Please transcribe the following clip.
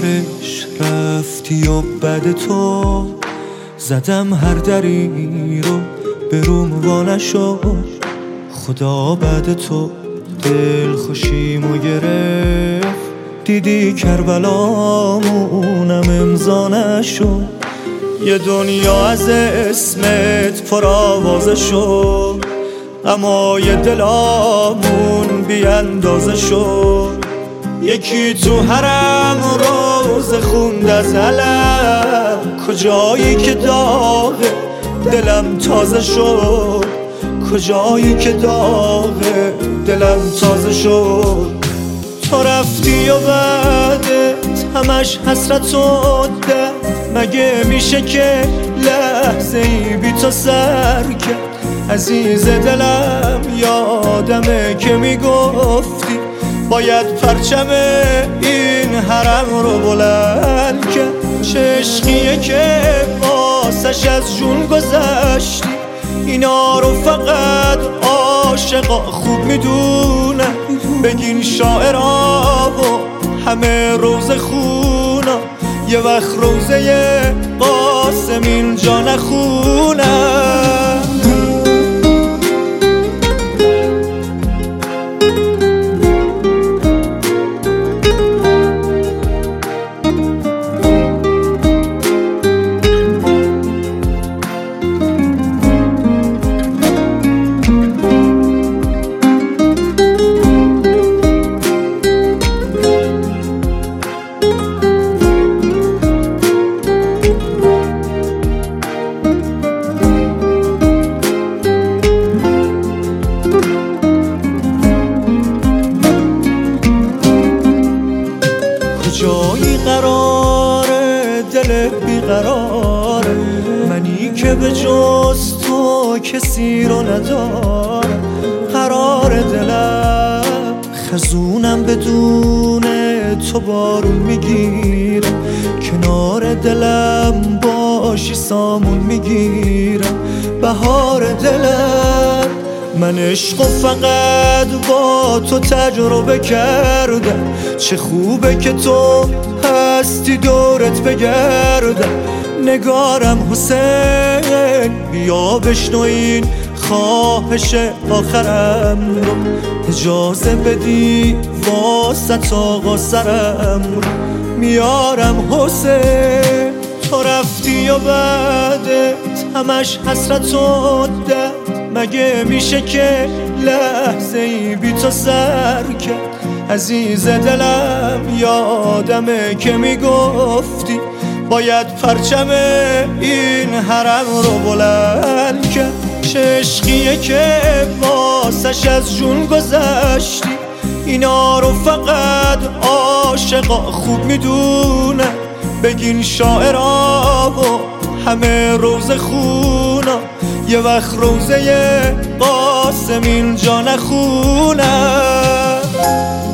آخرش رفتی و بعد تو زدم هر دری رو به روم وا نشد. خدا بعد تو دل خوشیمو گرفت، دیدی کربلامونم امضا نشد. یه دنیا از اسمت پرآوازه شد، اما یه دلامون بی اندازه شد. یکی تو حرم روز خوند از علم، کجایی که داغه دلم تازه شد، کجایی که داغه دلم تازه شد. تو رفتی و بعدت همش حسرت و درد، مگه میشه که لحظه ای بی تو سر کرد؟ عزیز دلم یادمه که میگفتی باید پرچم این حرم رو بلند کرد. چه عشقیه که واسش از جون گذشتی، اینا رو فقط عاشقا خوب میدونن. بگین شاعرها و همه روزه خونا، یه وقت روزه قاسم اینجا نخونن. جایی قراره دل بیقراره، منی که به جز تو کسی رو ندارم. قرار دلم خزونم بدون تو بارون میگیرم، کنار دلم باشی سامون میگیرم. بهار دلم من عشق و فقط با تو تجربه کردم، چه خوبه که تو هستی دورت بگردم. نگارم حسین بیا بشنو این خواهش آخرم رو، اجازه بدی واسط آقا سرم رو میارم حسین. تو رفتی و بعدت همش حسرت و درد، مگه میشه که لحظه ای بی تو سر کرد؟ عزیز دلم یادمه که میگفتی باید پرچم این حرم رو بلند کرد. چه عشقیه که واسش از جون گذشتی، اینا رو فقط عاشقا خوب میدونن. بگین شاعرها و همه روزه خونا، یه وقت روزه قاسم اینجا نخونن.